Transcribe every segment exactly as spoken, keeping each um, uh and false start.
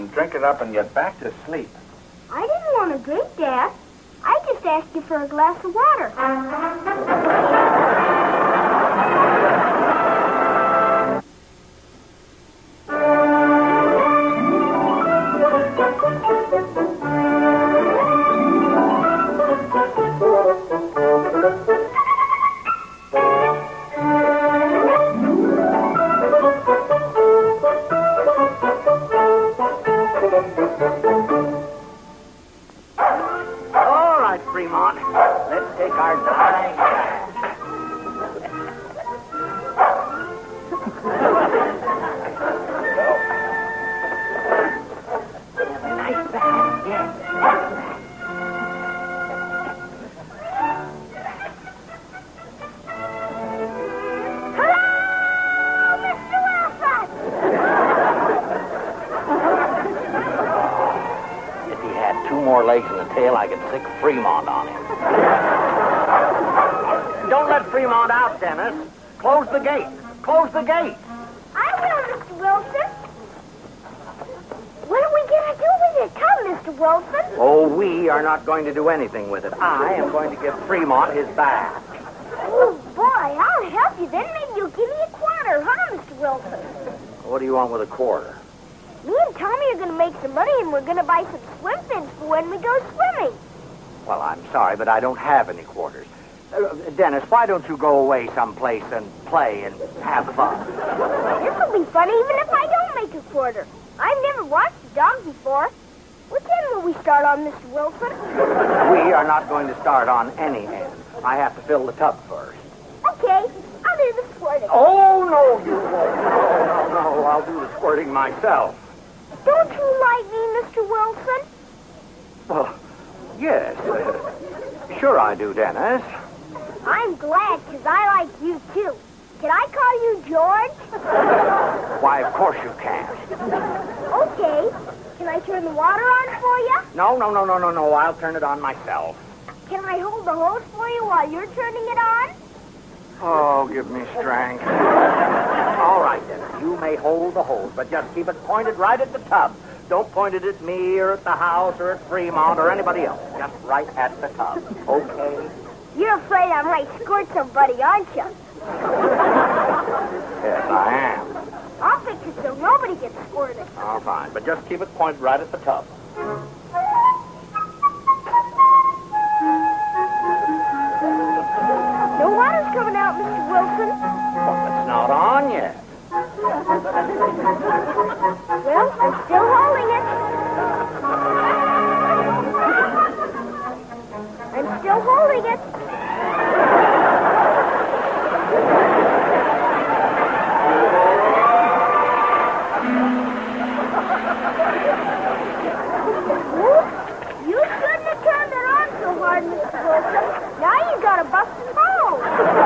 and drink it up and get back to sleep. I didn't want to drink, Dad. I just asked you for a glass of water. Legs and a tail, I could sick Fremont on him. Don't let Fremont out, Dennis. Close the gate. Close the gate. I will, Mister Wilson. What are we going to do with it? Come, Mister Wilson. Oh, we are not going to do anything with it. I am going to give Fremont his bath. Oh, boy, I'll help you. Then maybe you'll give me a quarter, huh, Mister Wilson? What do you want with a quarter? Me and Tommy are going to make some money, and we're going to buy some swim fins for when we go swimming. Well, I'm sorry, but I don't have any quarters. Uh, Dennis, why don't you go away someplace and play and have fun? This will be fun even if I don't make a quarter. I've never watched a dog before. Which end will we start on, Mister Wilson? We are not going to start on any end. I have to fill the tub first. Okay, I'll do the squirting. Oh, no, you won't. No, no, no, I'll do the squirting myself. Don't you like me, Mister Wilson? Well, yes. Uh, sure I do, Dennis. I'm glad, because I like you, too. Can I call you George? Why, of course you can. Okay. Can I turn the water on for you? No, no, no, no, no, no. I'll turn it on myself. Can I hold the hose for you while you're turning it on? Oh, give me strength. All right, Dennis. You may hold the hose, but just keep it pointed right at the tub. Don't point it at me or at the house or at Fremont or anybody else. Just right at the tub. Okay? You're afraid I might squirt somebody, aren't you? Yes, I am. I'll fix it so nobody gets squirted. All fine, but just keep it pointed right at the tub. No water's coming out, Mister Wilson. Well, it's not on yet. Well, I'm still holding it. I'm still holding it. You shouldn't have turned it on so hard, Mister Wilson. Now you got a busted hole.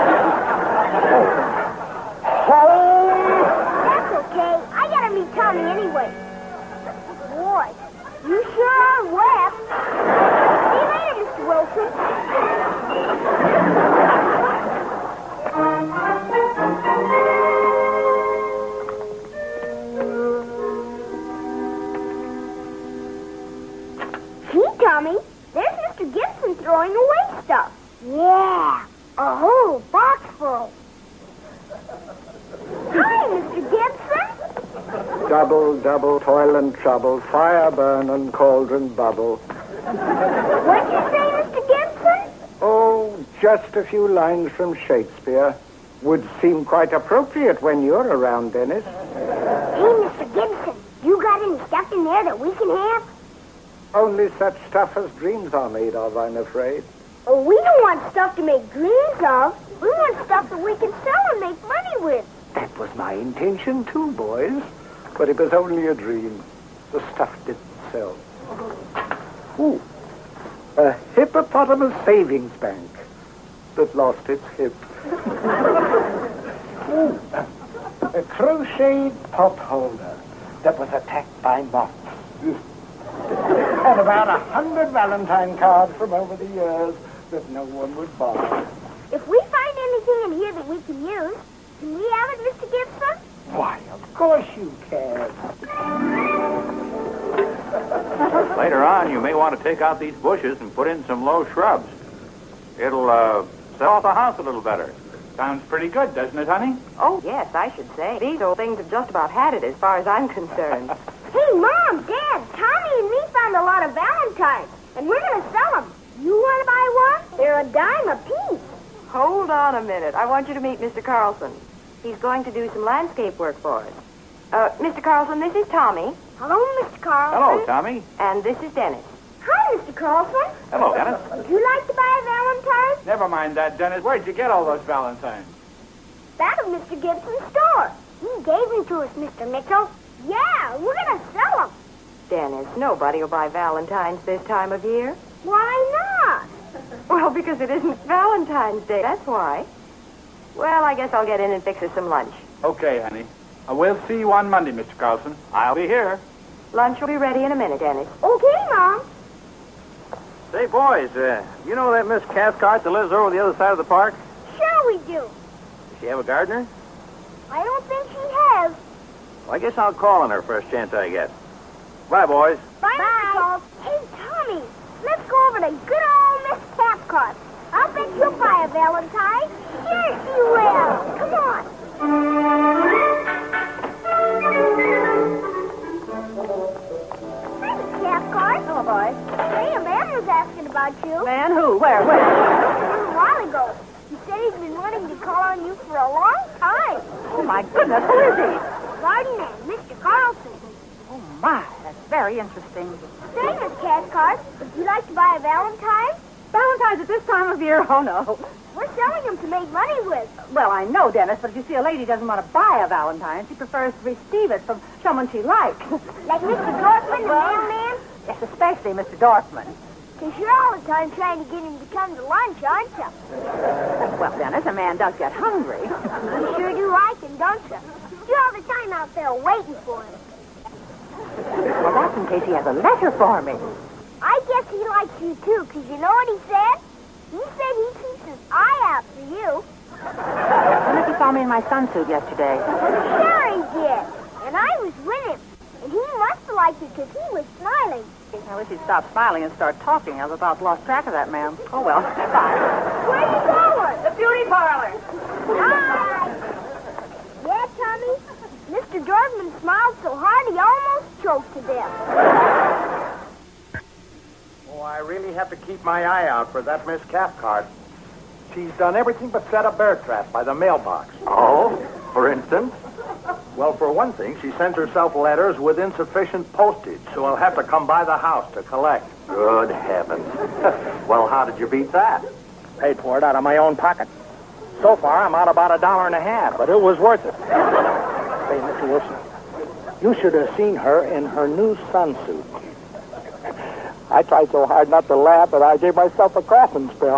Home! That's okay. I gotta meet Tommy anyway. Boy, you sure are wet. See you later, Mister Wilson. Gee, Tommy, there's Mister Gibson throwing away stuff. Yeah, a whole box full. Hi, Mister Gibson. Double, double, toil and trouble, fire burn and cauldron bubble. What'd you say, Mister Gibson? Oh, just a few lines from Shakespeare. Would seem quite appropriate when you're around, Dennis. Hey, Mister Gibson, you got any stuff in there that we can have? Only such stuff as dreams are made of, I'm afraid. Oh, we don't want stuff to make dreams of. We want stuff that we can sell and make money with. That was my intention, too, boys. But it was only a dream. The stuff didn't sell. Ooh, a hippopotamus savings bank that lost its hip. Ooh, a crocheted pot holder that was attacked by moths. And about a hundred Valentine cards from over the years that no one would buy. If we find anything in here that we can use, can we have it, Mister Gibson? Why, of course you can. on, you may want to take out these bushes and put in some low shrubs. It'll, uh, set off the house a little better. Sounds pretty good, doesn't it, honey? Oh, yes, I should say. These old things have just about had it as far as I'm concerned. Hey, Mom, Dad, Tommy and me found a lot of valentines, and we're going to sell them. You want to buy one? They're a dime apiece. Hold on a minute. I want you to meet Mister Carlson. He's going to do some landscape work for us. Uh, Mister Carlson, this is Tommy. Hello, Mister Carlson. Hello, Tommy. And this is Dennis. Hi, Mister Carlson. Hello, Dennis. Would you like to buy a valentine? Never mind that, Dennis. Where'd you get all those valentines? Back of Mister Gibson's store. He gave them to us, Mister Mitchell. Yeah, we're going to sell them. Dennis, nobody will buy valentines this time of year. Why not? Well, because it isn't Valentine's Day, that's why. Well, I guess I'll get in and fix us some lunch. Okay, honey. Uh, we'll see you on Monday, Mister Carlson. I'll be here. Lunch will be ready in a minute, Dennis. Okay, Mom. Say, boys, uh, you know that Miss Cathcart that lives over the other side of the park? Sure we do. Does she have a gardener? I don't think she has. Well, I guess I'll call on her first chance I get. Bye, boys. Bye, Mister Carlson. Hey, Tommy, let's go over to good old Miss Cathcart. I'll bet you'll buy a valentine. Sure she will. Come on. Hi, Miss Cathcart. Hello, boy. Hey, a man was asking about you. Man, who? Where? Where? A little while ago. He said he's been wanting to call on you for a long time. Oh, my goodness. Who is he? Garden man, Mister Carlson. Oh, my. That's very interesting. Say, Miss Cathcart, would you like to buy a valentine? Valentine's at this time of year? Oh, no. We're selling them to make money with. Well, I know, Dennis, but if you see a lady doesn't want to buy a Valentine, she prefers to receive it from someone she likes. Like Mister Dorfman, the mailman? Yes, especially Mister Dorfman. Because you're all the time trying to get him to come to lunch, aren't you? Well, Dennis, a man does get hungry. You sure do like him, don't you? You're all the time out there waiting for him. Well, that's in case he has a letter for me. I guess he likes you, too, because you know what he said? He said he keeps his eye out for you. Dennis, he saw me in my sunsuit yesterday. Sure he did. And I was with him. And he must have liked you because he was smiling. I wish he'd stop smiling and start talking. I've about lost track of that man. Oh, well. Bye. Where are you going? The beauty parlor. Hi. Yeah, Tommy? Mister Dorfman smiled so hard he almost choked to death. Oh, I really have to keep my eye out for that Miss Cathcart. She's done everything but set a bear trap by the mailbox. Oh? For instance? Well, for one thing, she sends herself letters with insufficient postage, so I'll have to come by the house to collect. Good heavens. Well, how did you beat that? Paid for it out of my own pocket. So far, I'm out about a dollar and a half, but it was worth it. Say, Mister Wilson, you should have seen her in her new sunsuit. I tried so hard not to laugh that I gave myself a coughing spell.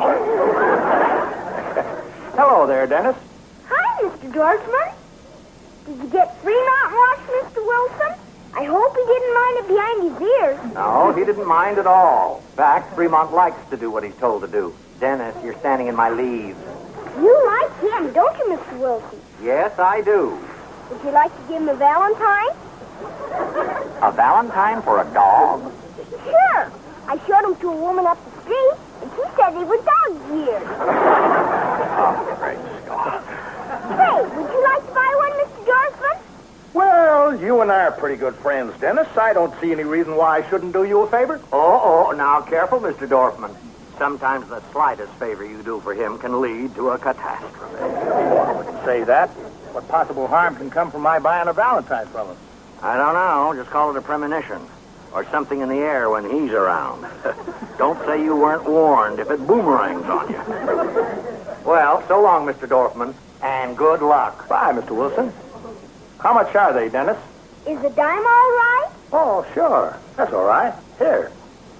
Hello there, Dennis. Hi, Mister Dorfman. Did you get Fremont washed, Mister Wilson? I hope he didn't mind it behind his ears. No, he didn't mind at all. In fact, Fremont likes to do what he's told to do. Dennis, you're standing in my leaves. You like him, don't you, Mister Wilson? Yes, I do. Would you like to give him a valentine? A valentine for a dog? Sure. I showed him to a woman up the street, and she said they were dog's ears. Oh, great Scott. Say, would you like to buy one, Mister Dorfman? Well, you and I are pretty good friends, Dennis. I don't see any reason why I shouldn't do you a favor. Oh, oh, now careful, Mister Dorfman. Sometimes the slightest favor you do for him can lead to a catastrophe. Oh, I wouldn't say that. What possible harm can come from my buying a valentine from him? I don't know. Just call it a premonition. Or something in the air when he's around. Don't say you weren't warned if it boomerangs on you. Well, so long, Mister Dorfman, and good luck. Bye, Mister Wilson. How much are they, Dennis? Is the dime all right? Oh, sure. That's all right. Here.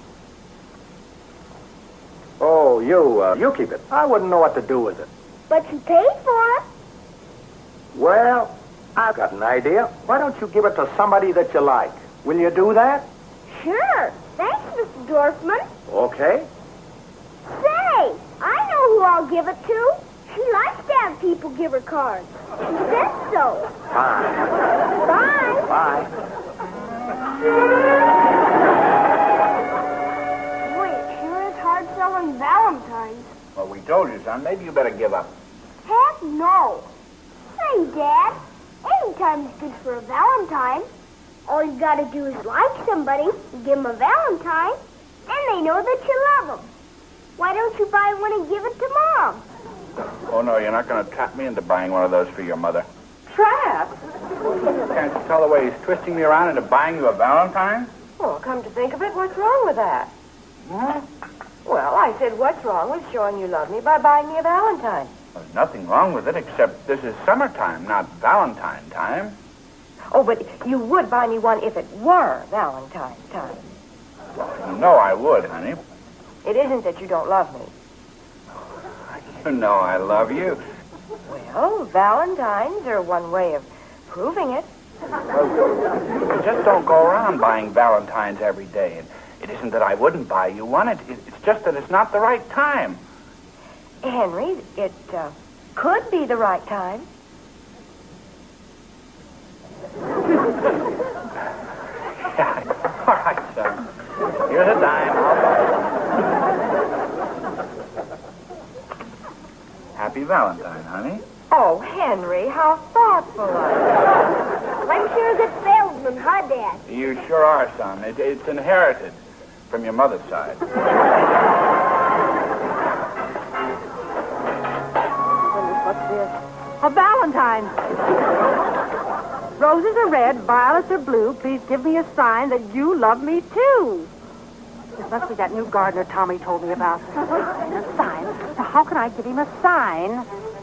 Oh, you, uh, you keep it. I wouldn't know what to do with it. But you paid for it. Well, I've got an idea. Why don't you give it to somebody that you like? Will you do that? Sure. Thanks, Mister Dorfman. Okay. Say, I know who I'll give it to. She likes to have people give her cards. She says so. Bye. Bye. Bye. told you, son. Maybe you better give up. Heck no. Hey, Dad. Any time is good for a Valentine. All you gotta do is like somebody and give them a Valentine, and they know that you love them. Why don't you buy one and give it to Mom? Oh, no, you're not going to trap me into buying one of those for your mother. Trap? Can't you tell the way he's twisting me around into buying you a Valentine? Well, come to think of it, what's wrong with that? Hmm? Well, I said, what's wrong with showing you love me by buying me a Valentine? There's nothing wrong with it, except this is summertime, not Valentine time. Oh, but you would buy me one if it were Valentine's time. Well, you know I would, honey. It isn't that you don't love me. You know I love you. Well, Valentines are one way of proving it. You just don't go around buying Valentines every day. And it isn't that I wouldn't buy you one. It, it, it's just that it's not the right time. Henry, it uh, could be the right time. Yeah. All right, son. Here's a dime. I'll buy one. Happy Valentine, honey. Oh, Henry, how thoughtful of you. I'm sure a good salesman, huh, Dad? You sure are, son. It, it's inherited from your mother's side. What's this? A Valentine. Roses are red, violets are blue. Please give me a sign that you love me, too. This must be that new gardener Tommy told me about. A sign? Now, how can I give him a sign?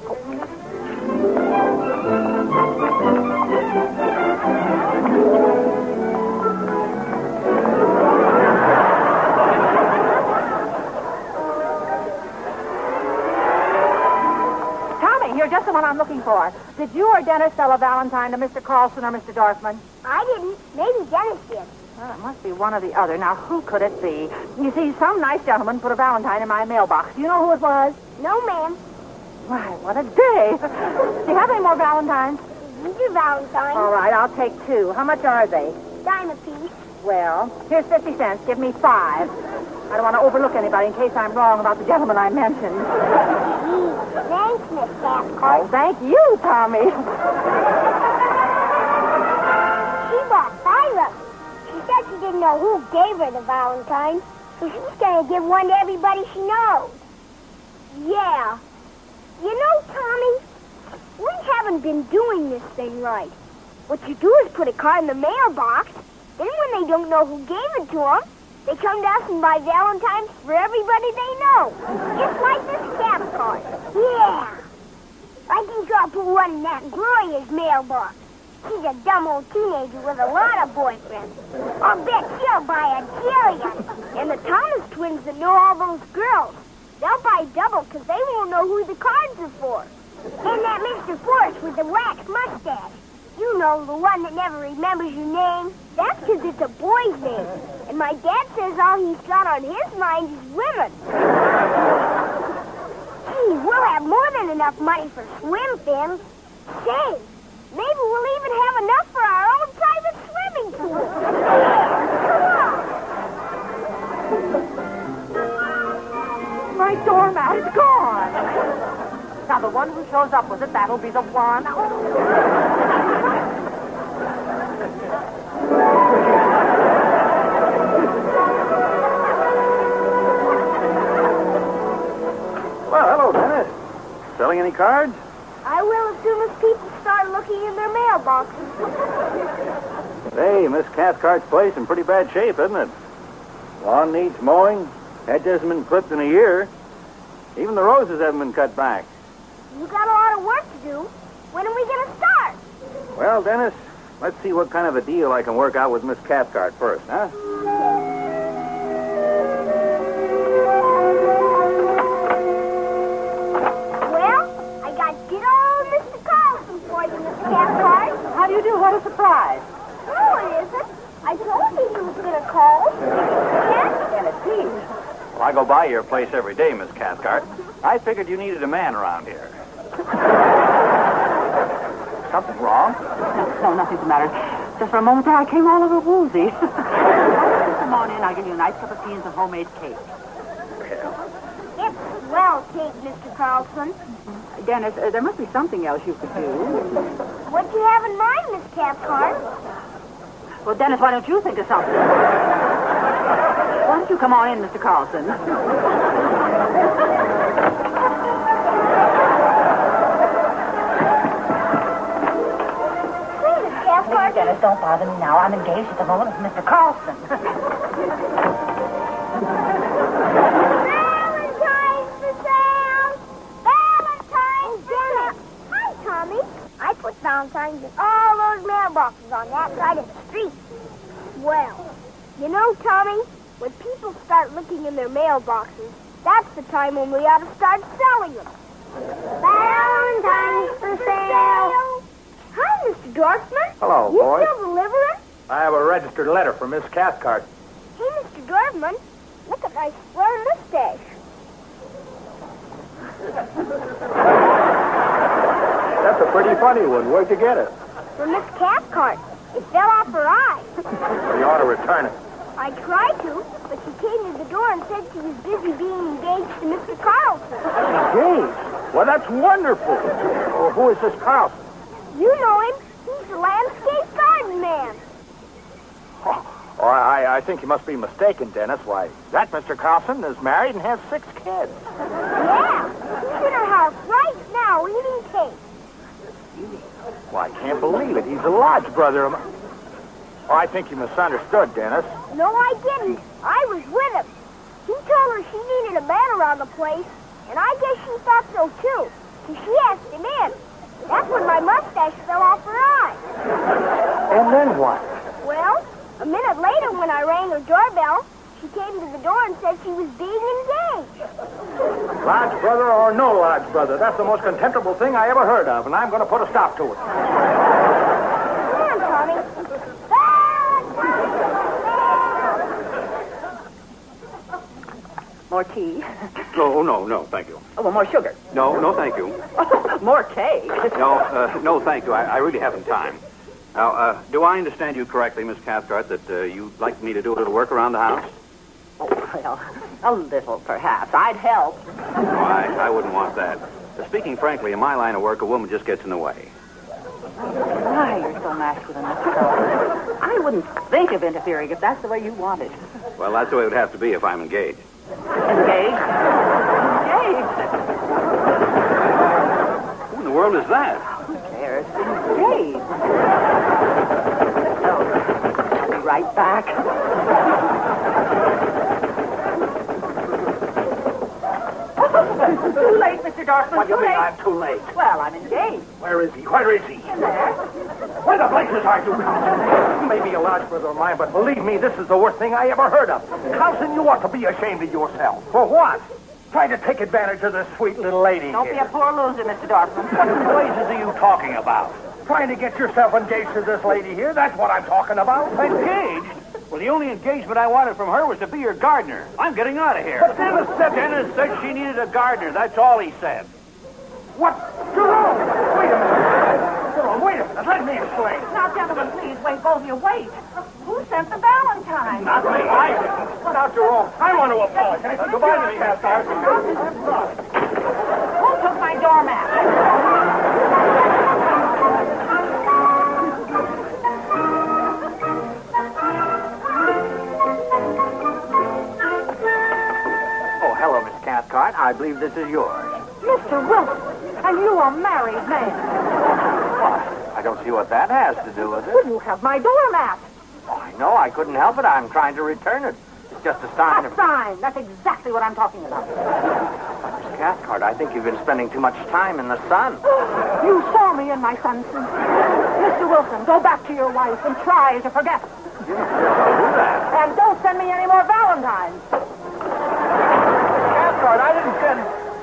Tommy, you're just the one I'm looking for. Did you or Dennis sell a Valentine to Mister Carlson or Mister Dorfman? I didn't. Maybe Dennis did. Well, it must be one or the other. Now, who could it be? You see, some nice gentleman put a Valentine in my mailbox. Do you know who it was? No, ma'am. Why, what a day. Do you have any more Valentines? You do Valentine. All right, I'll take two. How much are they? Dime a piece. Well, here's fifty cents. Give me five. I don't want to overlook anybody in case I'm wrong about the gentleman I mentioned. Gee, thanks, Miss Cathcart. Oh, thank you, Tommy. She bought five of them. She said she didn't know who gave her the Valentine, so she's going to give one to everybody she knows. Yeah. You know, Tommy, we haven't been doing this thing right. What you do is put a card in the mailbox. Then when they don't know who gave it to them, they come to us and buy Valentines for everybody they know. Just like this Cathcart. Yeah. I think I'll put one in that Gloria's mailbox. She's a dumb old teenager with a lot of boyfriends. I'll bet she'll buy a jillion. And the Thomas twins that know all those girls, they'll buy double because they won't know who the cards are for. And that Mister Forrest with the waxed mustache. You know, the one that never remembers your name. That's because it's a boy's name. And my dad says all he's got on his mind is women. Gee, we'll have more than enough money for swim fins. Say, maybe we'll even have enough for our own private swimming pool. Come on. My doormat is gone. Now, the one who shows up with it, that'll be the one. Well, hello, Dennis. Selling any cards? I will as soon as people start looking in their mailboxes. Hey, Miss Cathcart's place in pretty bad shape, isn't it? Lawn needs mowing. Hedge hasn't been clipped in a year. Even the roses haven't been cut back. You got a lot of work to do. When are we going to start? Well, Dennis, let's see what kind of a deal I can work out with Miss Cathcart first, huh? Well, I got good old Mister Carlson for you, Miss Cathcart. How do you do? What a surprise. No, it isn't. I told you he was going to call. Yes? And it's he. Well, I go by your place every day, Miss Cathcart. I figured you needed a man around here. Something wrong? No, nothing's the matter. Just for a moment there, I came all over woozy. Come on in. I'll give you a nice cup of tea and some homemade cake. Well, It's Well, Kate, Mister Carlson. Dennis, uh, there must be something else you could do. What do you have in mind, Miss Cathcart? Well, Dennis, why don't you think of something? Why don't you come on in, Mister Carlson? Say, Miss Cathcart. Dennis, don't bother me now. I'm engaged at the moment with Mister Carlson. Valentine's for sale! Valentine's for sale! Hi, Tommy. I put Valentine's in all those mailboxes on that side of the street. Well, you know, Tommy, when people start looking in their mailboxes, that's the time when we ought to start selling them. Valentine's for sale! Hi, Mister Dorfman. Hello, you boys. still delivering? I have a registered letter from Miss Cathcart. Hey, Mister Dorfman, look at my square mustache. That's a pretty funny one. Where'd you get it? From Miss Cathcart. It fell off her eye. Well, you ought to return it. I tried to, but she came to the door and said she was busy being engaged to Mister Carlson. Engaged? Well, that's wonderful. Well, who is this Carlson? You know him. He's the landscape garden man. Oh, oh, I, I think you must be mistaken, Dennis. Why, that Mister Carlson is married and has six kids. Yeah, he's in her house right now eating cake. Well, I can't believe it. He's a lodge brother of mine. Oh, I think you misunderstood, Dennis. No, I didn't. I was with him. He told her she needed a man around the place, and I guess she thought so, too. So she asked him in. That's when my mustache fell off her eye. And then what? Well, a minute later when I rang her doorbell, she came to the door and said she was being engaged. Lodge brother or no lodge brother, that's the most contemptible thing I ever heard of, and I'm going to put a stop to it. Come on, Tommy. More tea? No, no, no, thank you. Oh, well, more sugar. No, no, thank you. More cake. No, uh, no, thank you. I, I really haven't time. Now, uh, do I understand you correctly, Miss Cathcart, that uh, you'd like me to do a little work around the house? Oh, well, a little, perhaps. I'd help. No, I, I wouldn't want that. Uh, speaking frankly, in my line of work, a woman just gets in the way. Why, you're so masculine, Mister Carlson. I wouldn't think of interfering if that's the way you want it. Well, that's the way it would have to be if I'm engaged. Engaged? Engaged? Who in the world is that? Who cares? Engaged. Oh, I'll be right back. Too late, Mister Dorfman. What do you too mean late. I'm too late? Well, I'm engaged. Where is he? Where is he? In there. Where the blazes are you, Carlson? You may be a lodge brother of mine, but believe me, this is the worst thing I ever heard of. Carlson, you ought to be ashamed of yourself. For what? Trying to take advantage of this sweet little lady Don't here. be a poor loser, Mister Dorfman. What blazes are you talking about? Trying to get yourself engaged to this lady here? That's what I'm talking about. Engaged? Well, the only engagement I wanted from her was to be her gardener. I'm getting out of here. But Dennis said... Dennis said she needed a gardener. That's all he said. What? Jerome! Wait a minute. Jerome, wait a minute. Let me explain. Now, gentlemen, please, wait, both of you, wait. Who sent the Valentine? Not me. I didn't. Now, Jerome, I want to apologize. Goodbye, Miss Cathcart. Who took my doormat? Oh, hello, Miss Cathcart. I believe this is yours. Mister Wilson, and you are a married man. What? I don't see what that has to do with it. Well, you have my doormat. Oh, I know. I couldn't help it. I'm trying to return it. It's just a sign A of... sign. That's exactly what I'm talking about. Miss Cathcart, I think you've been spending too much time in the sun. You saw me in my sunsuit. Mister Wilson, go back to your wife and try to forget. You must do that. And don't send me any more Valentines. Cathcart, I didn't send...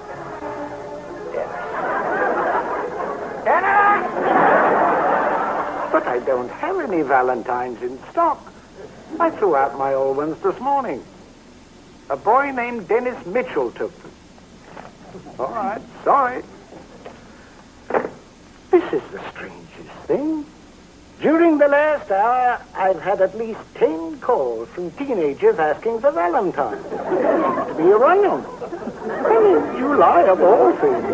Dennis. Dennis! But I don't have any Valentines in stock. I threw out my old ones this morning. A boy named Dennis Mitchell took them. All right, sorry. This is the strangest thing. During the last hour, I've had at least ten calls from teenagers asking for Valentine's. To be a run-on. And in July of all things.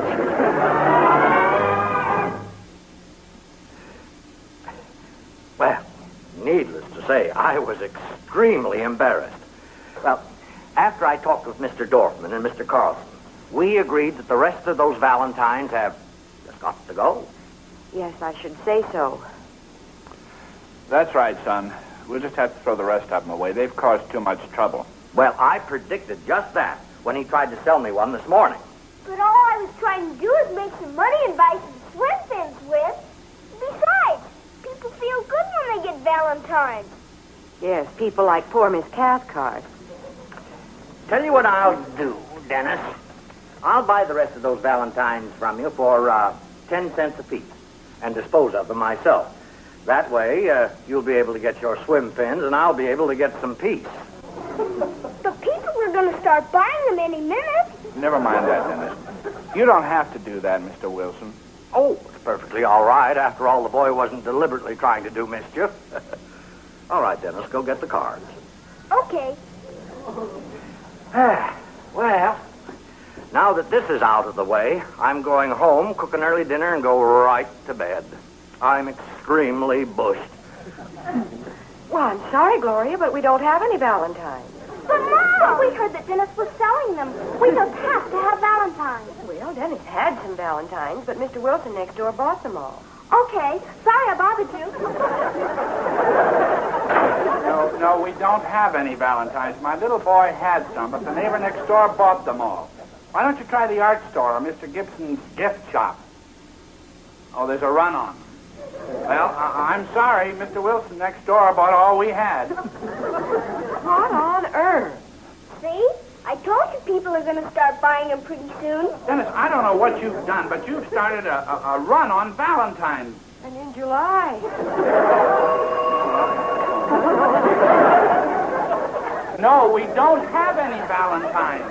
Well, needless to say, I was extremely embarrassed. Well, after I talked with Mister Dorfman and Mister Carlson, we agreed that the rest of those Valentines have just got to go. Yes, I should say so. That's right, son. We'll just have to throw the rest of them away. They've caused too much trouble. Well, I predicted just that when he tried to sell me one this morning. But all I was trying to do is make some money and buy some swim fins with. Besides, people feel good when they get Valentine's. Yes, people like poor Miss Cathcart. Tell you what I'll do, Dennis. I'll buy the rest of those Valentines from you for uh, ten cents apiece and dispose of them myself. That way, uh, you'll be able to get your swim fins, and I'll be able to get some peace. But people are going to start buying them any minute. Never mind that, Dennis. You don't have to do that, Mister Wilson. Oh, it's perfectly all right. After all, the boy wasn't deliberately trying to do mischief. All right, Dennis, go get the cards. Okay. Well, now that this is out of the way, I'm going home, cook an early dinner, and go right to bed. I'm extremely bushed. Well, I'm sorry, Gloria, but we don't have any Valentines. But, Mom, we heard that Dennis was selling them. We just have to have Valentine's. Well, Dennis had some Valentines, but Mister Wilson next door bought them all. Okay. Sorry I bothered you. No, no, we don't have any Valentines. My little boy had some, but the neighbor next door bought them all. Why don't you try the art store or Mister Gibson's gift shop? Oh, there's a run-on. Well, I- I'm sorry. Mister Wilson next door bought all we had. What on earth? See? I told you people are going to start buying them pretty soon. Dennis, I don't know what you've done, but you've started a, a, a run on Valentine's. And in July. No, we don't have any Valentines.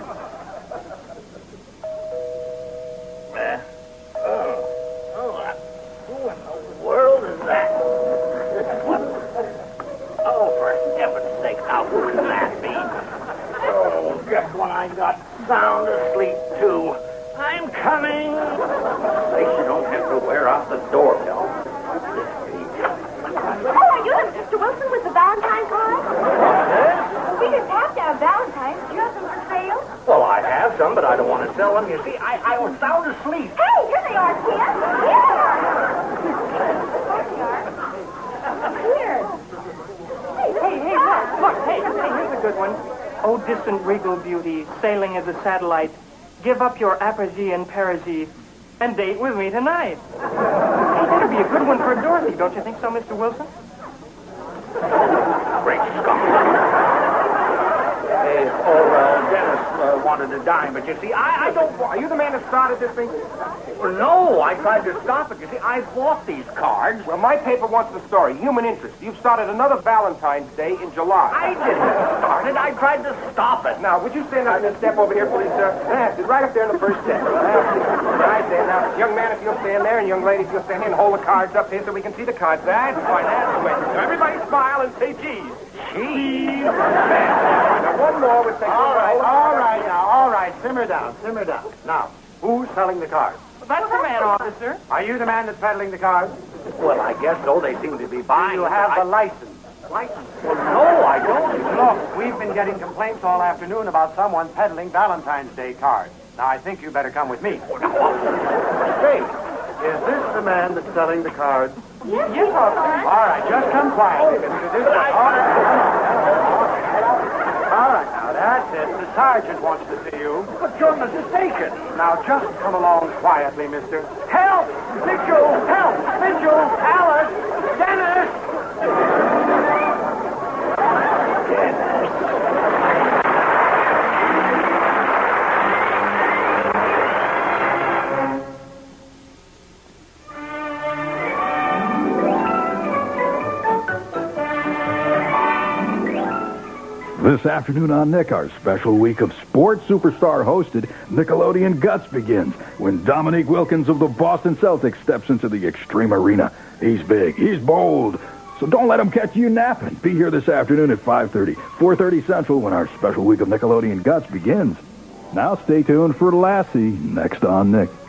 Uh, oh. Oh, who in the world is that? What? Oh, for heaven's sake, now who can that be? Oh, just when I got sound asleep, too. I'm coming. Say, you don't have to wear out the doorbell. Oh, are you Mister Wilson with the Valentine card? We just have to have Valentines. Do you have them for sale? Well, I have some, but I don't want to sell them. You see, I, I was sound asleep. Hey, here they are, kid. Here they are. Here. Hey, hey, look, look, hey, hey, here's a good one. Oh, distant regal beauty, sailing as a satellite, give up your apogee and perigee, and date with me tonight. Hey, that'd be a good one for Dorothy, don't you think so, Mister Wilson? Great Scott. Hey, oh, well, Dennis uh, wanted to dine, but you see, I, I don't... Are you the man that started this thing? Well, no, I tried to stop it. You see, I bought these cards. Well, my paper wants the story. Human interest. You've started another Valentine's Day in July. I didn't start it. I tried to stop it. Now, would you stand up and step over here, please, sir? Yeah, sit right up there in the first step. Right there. Now, young man, if you'll stand there, and young lady, if you'll stand here and hold the cards up here so we can see the cards. That's fine. That's the way. Now, everybody smile and say cheese. Cheese. Now, one more would take... All right, all right now, all right. Simmer down, simmer down. Now, who's selling the cards? That's the man, officer. Are you the man that's peddling the cards? Well, I guess so. They seem to be buying. Do you have I... the license? license? Well, no, I don't. Look, we've been getting complaints all afternoon about someone peddling Valentine's Day cards. Now, I think you better come with me. Say, is this the man that's selling the cards? Yes, Yes, officer. All right, just come quietly, mister. This is all right, now, that's it. The sergeant wants to see you. But you're mistaken. Now, just come along quietly, mister. Help! Mitchell! Help! Mitchell! Alice! Dennis! This afternoon on Nick, our special week of sports superstar hosted Nickelodeon Guts begins when Dominique Wilkins of the Boston Celtics steps into the Extreme Arena. He's big. He's bold. So don't let him catch you napping. Be here this afternoon at five thirty, four thirty Central when our special week of Nickelodeon Guts begins. Now stay tuned for Lassie next on Nick.